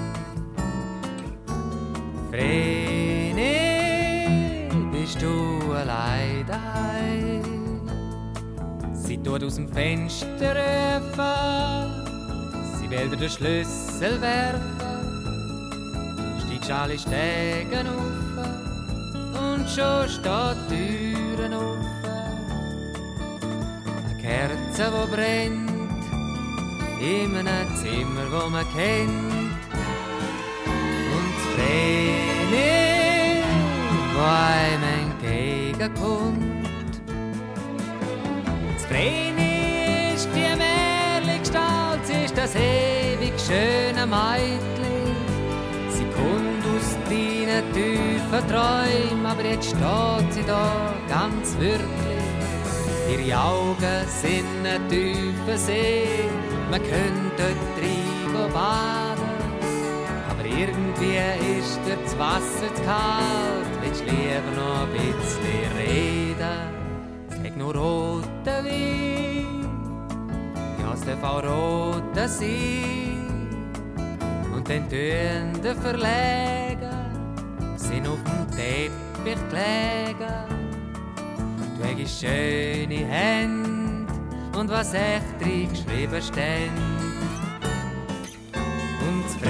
Vreni, bist du allein daheim? Sie tut aus dem Fenster rufen, sie will dir den Schlüssel werfen, steigst alle Stegen auf und schon steht die Türen offen. Eine Kerze, die brennt, in einem Zimmer, wo man kennt, und das Vreni, wo einem entgegenkommt. Vreni ist die Märchen-Gestalt, sie ist das ewig schöne Mädchen. Sie kommt aus deinen tiefen Träumen, aber jetzt steht sie da ganz wirklich. Ihre Augen sind ein tiefer See, man könnte dort rein baden. Aber irgendwie ist dir das Wasser zu kalt, willst lieber noch ein bisschen reden. Nur roter Wein, ja, es darf auch roter sein. Und den Tönen verlegen sind auf dem Teppich gelegen. Du hast schöne Hände und was echt drin geschrieben steht. Und das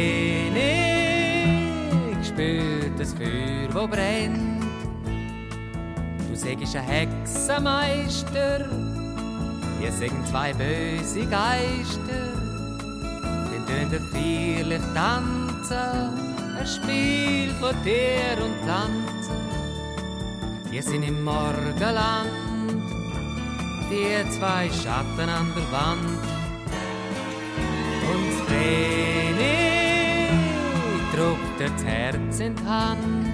Vreni spürt das Feuer, das brennt. Du sagst ein Hexenmeister, wir sagen zwei böse Geister. Den tönt der feierlich tanzen, ein Spiel von Tier und Pflanzen. Wir sind im Morgenland, die zwei Schatten an der Wand. Und das Vreni drückt dir das Herz in die Hand.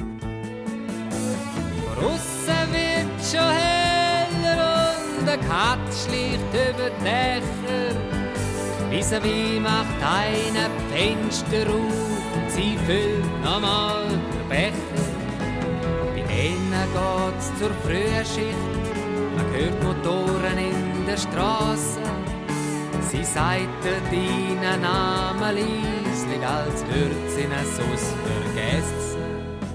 Draussen wird schon heller und eine Katze schleicht über die Dächer. Vis-à-vis macht eine Fenster auf und sie füllt nochmal den Becher. Bei denen geht's zur Frühschicht, man hört Motoren in der Strasse. Sie sagt deinen Namen leislich, als würd sie ihn sonst vergessen.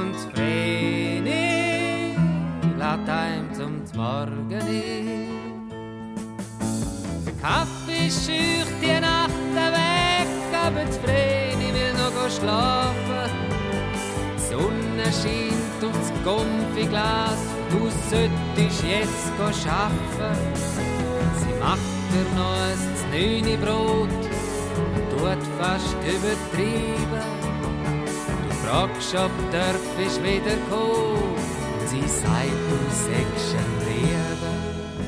und das Vreni lädt einem zum Morgen hin. Der Kaffee scheucht die Nacht weg, aber das Vreni will noch schlafen. Die Sonne scheint auf das Konfiglas, du solltest jetzt arbeiten. Sie macht dir noch ein neune Brot, tut fast übertrieben. Du fragst, ob du wieder kommen, sie sagt, du sagst ein Liebe.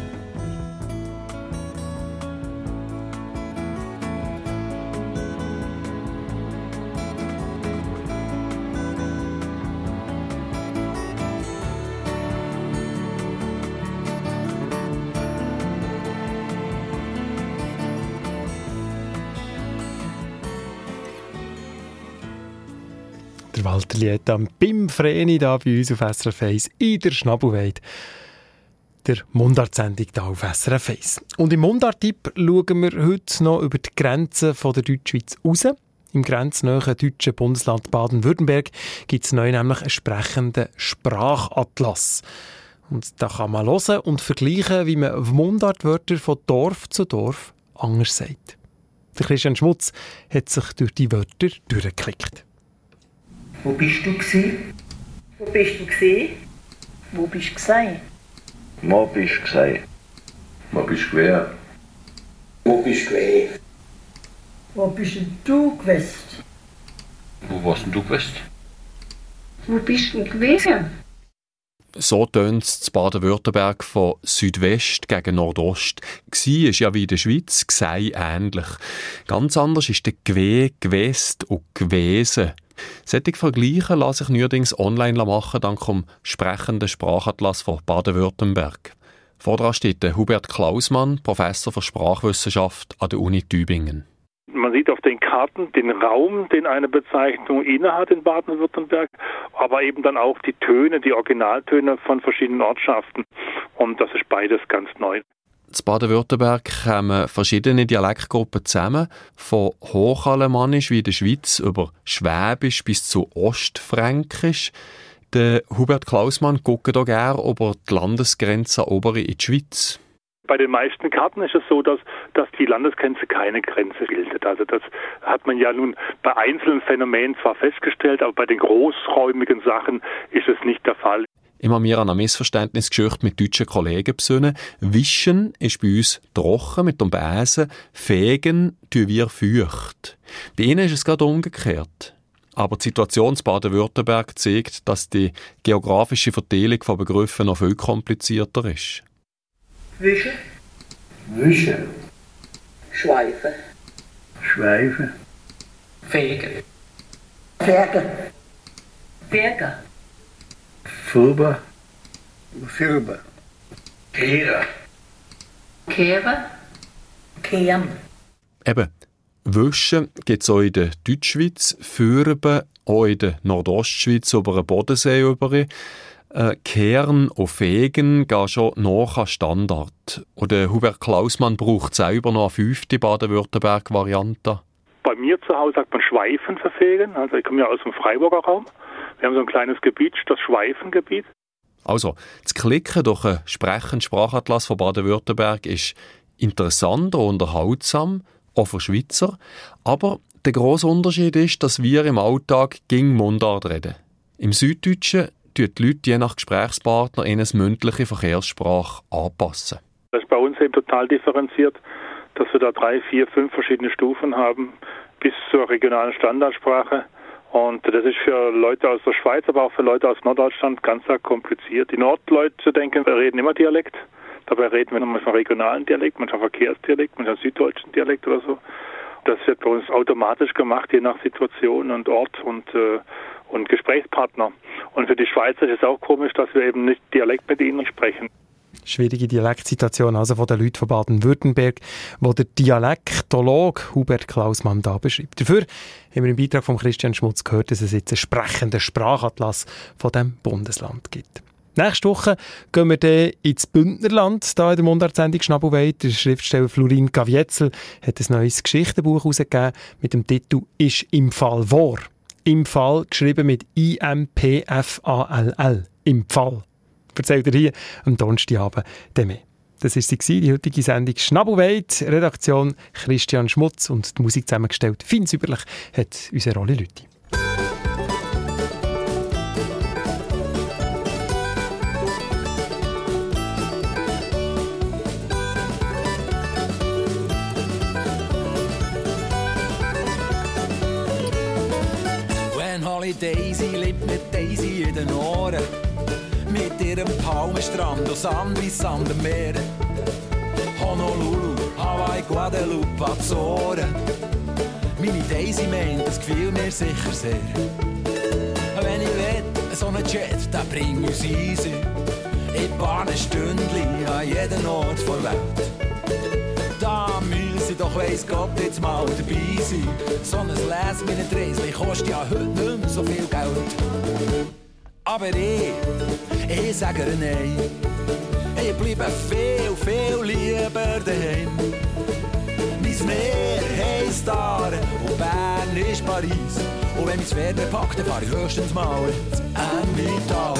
Der Walter Lieta beim Vreni da bei uns auf S R F eins in der Schnabelweide. Der Mundart-Sendung hier auf S R F eins. Und im Mundart-Tipp schauen wir heute noch über die Grenzen von der Deutschschweiz raus. Im grenznahen deutschen Bundesland Baden-Württemberg gibt es neu nämlich einen sprechenden Sprachatlas. Und da kann man hören und vergleichen, wie man Mundartwörter von Dorf zu Dorf anders sagt. Der Christian Schmutz hat sich durch die Wörter durchgeklickt. Wo bist du gsi? Wo bist du gsi? Wo bist du gsi? Wo bist du gsi? Wo bist du gewesen? Wo bist du gewesen? Wo bist du gewesen? Wo warst denn du gewesen? Wo bist du gewesen? So tönt es in Baden-Württemberg von Südwest gegen Nordost. Gsi ist ja wie in der Schweiz, gsei ähnlich. Ganz anders ist der Gwe, gewest und gewesen. Solche Vergleiche lassen sich neuerdings online machen, dank dem sprechenden Sprachatlas von Baden-Württemberg. Vordrauf steht der Hubert Klausmann, Professor für Sprachwissenschaft an der Uni Tübingen. Man sieht auf den Karten den Raum, den eine Bezeichnung innehat in Baden-Württemberg, aber eben dann auch die Töne, die Originaltöne von verschiedenen Ortschaften. Und das ist beides ganz neu. In Baden-Württemberg kommen verschiedene Dialektgruppen zusammen, von Hochalemannisch wie in der Schweiz über Schwäbisch bis zu Ostfränkisch. Der Hubert Klausmann guckt hier gerne über die Landesgrenze ober in die Schweiz. Bei den meisten Karten ist es so, dass, dass die Landesgrenze keine Grenze bildet. Also das hat man ja nun bei einzelnen Phänomenen zwar festgestellt, aber bei den großräumigen Sachen ist es nicht der Fall. Immer mir an ein Missverständnisgeschichte mit deutschen Kollegen besöhnen. Wischen ist bei uns trocken mit dem Besen, fegen tun wir feucht. Bei ihnen ist es gerade umgekehrt. Aber die Situation in Baden-Württemberg zeigt, dass die geografische Verteilung von Begriffen noch viel komplizierter ist. Wischen. Wischen. Schweifen. Schweifen. Fegen. Fergen. Fergen. Furber. Fürber. Kehren. Kehren. Kehren. Eben, Wischen gibt es auch in der Deutschschweiz, Fürben auch in der Nordostschweiz über den Bodensee über. Äh, Kehren und Fegen gehen schon nach an Standard. Und der Hubert Klausmann braucht selber noch eine fünfte Baden-Württemberg-Variante. Bei mir zu Hause sagt man Schweifen für Fegen. Also ich komme ja aus dem Freiburger Raum. Wir haben so ein kleines Gebiet, das Schweifengebiet. Also, das Klicken durch einen sprechenden Sprachatlas von Baden-Württemberg ist interessant und unterhaltsam, auch für Schweizer. Aber der grosse Unterschied ist, dass wir im Alltag gegen Mundart reden. Im Süddeutschen tun die Leute je nach Gesprächspartner in eine mündliche Verkehrssprache anpassen. Das ist bei uns eben total differenziert, dass wir da drei, vier, fünf verschiedene Stufen haben, bis zur regionalen Standardsprache. Und das ist für Leute aus der Schweiz, aber auch für Leute aus Norddeutschland ganz arg kompliziert. Die Nordleute denken, wir reden immer Dialekt. Dabei reden wir manchmal vom regionalen Dialekt, manchmal vom Verkehrsdialekt, manchmal vom süddeutschen Dialekt oder so. Das wird bei uns automatisch gemacht, je nach Situation und Ort und, äh, und Gesprächspartner. Und für die Schweizer ist es auch komisch, dass wir eben nicht Dialekt mit ihnen sprechen. Schwierige Dialektsituation also von den Leuten von Baden-Württemberg, wo der Dialektologe Hubert Klausmann da beschreibt. Dafür haben wir im Beitrag von Christian Schmutz gehört, dass es jetzt einen sprechenden Sprachatlas von diesem Bundesland gibt. Nächste Woche gehen wir dann ins Bündnerland, da in der Mundart-Sendung Schnabelweide. Der Schriftsteller Florin Gavietzel hat ein neues Geschichtenbuch herausgegeben mit dem Titel «Ist im Fall wahr». Im Fall, geschrieben mit I M P F A L L. Im Fall. Erzählt er hier am Donnerstagabend mehr. Das war sie, die heutige Sendung «Schnabelweit». Redaktion Christian Schmutz und die Musik zusammengestellt. Fein säuberlich hat unsere Rolle Leute. When Daisy lebt mit Daisy in den Ohren. Mit ihrem Palmenstrand aus Sand wie Sand am Meer. Honolulu, Hawaii, Guadeloupe, Azoren. Meine Daisy meint, das gefiel mir sicher sehr. Wenn ich will, so einen Jet, der bringt uns easy. In ein paar Stündchen an jeden Ort der Welt. Da müsse doch weiss Gott jetzt mal dabei sein. So ein Last-Minute-Reisli kostet ja heute nicht mehr so viel Geld. Aber ich, ich sage ihr nein. Ich bleibe viel, viel lieber daheim. Mein Meer heisst Aare und Bern ist Paris. Und wenn mein Pferd packt, dann fahre ich höchstens mal ins Emmental.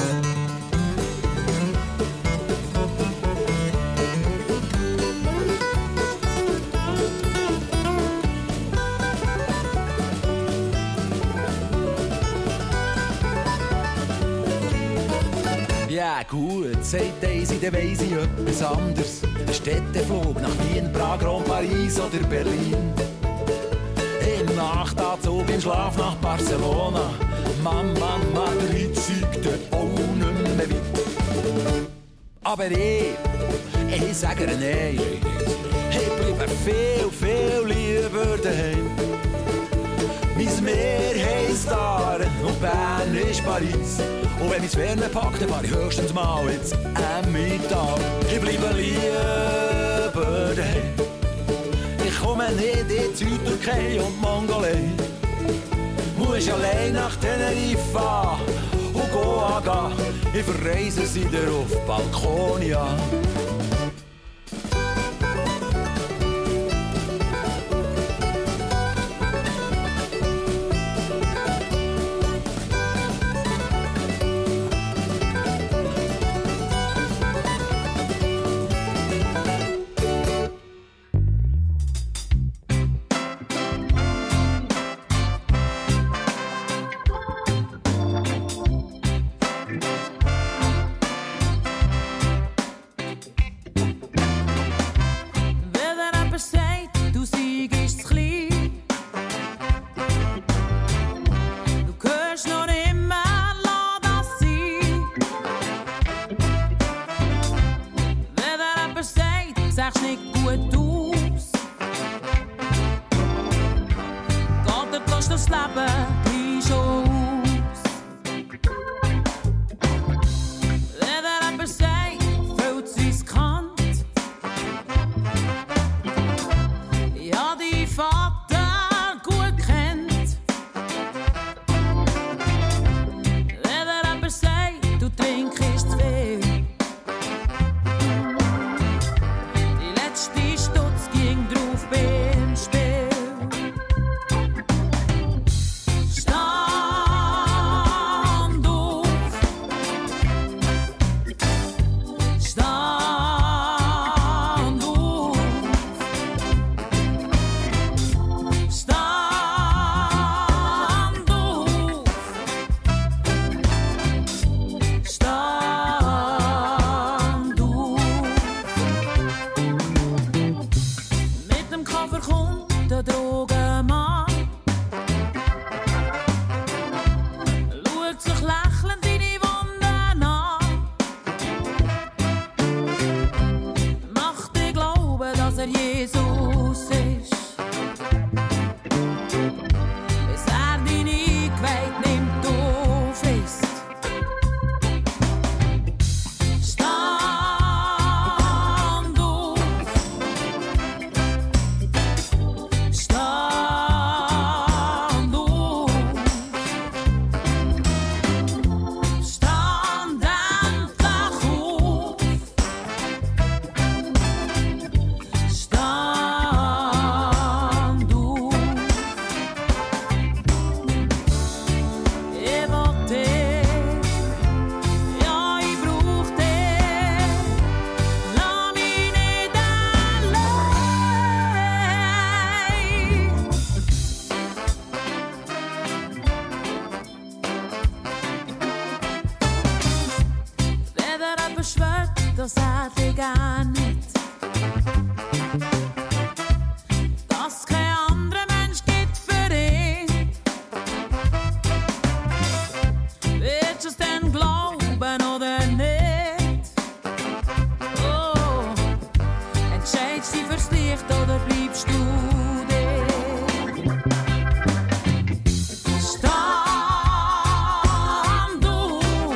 Ja gut, sagt Daisy, dann weiss ich etwas anderes. Ein Städteflug nach Wien, Prag, Rom, Paris oder Berlin. Im Nachtanzug, im Schlaf nach Barcelona. Mann, Mann, Madrid zeigt auch nicht mehr weit. Aber ich, ich sage ihr nein. Ich bleibe viel, viel lieber daheim. Mein Meer heisst Aare und Bern ist Paris. Und wenn mein Pferd packt, dann fahre ich höchstens mal ins Emmental. Ich bleibe lieber daheim. Ich komme nicht in die Südtürkei und Mongolei. Muss allein nach Teneriffa und Goa gehen. Ich verreise sie dir auf Balkonia. beschwört, das hätte ich gar nicht. Dass kein anderer Mensch gibt für ihn. Willst du es denn glauben oder nicht? Oh, entscheidest du dich fürs Licht oder bleibst du dir? Stand auf.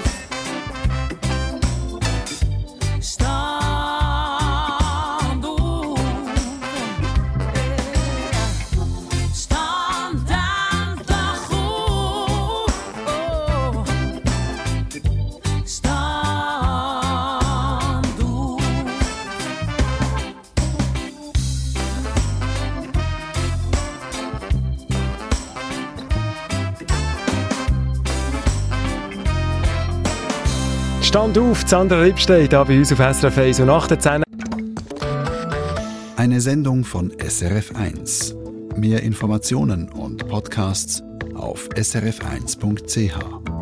Stand auf. Stand endlich auf. Oh. Stand auf. Stand auf, Sandra Lippstedt, hier bei uns auf S R F eins und achtzehn. Eine Sendung von S R F eins. Mehr Informationen und Podcasts auf s r f eins punkt c h.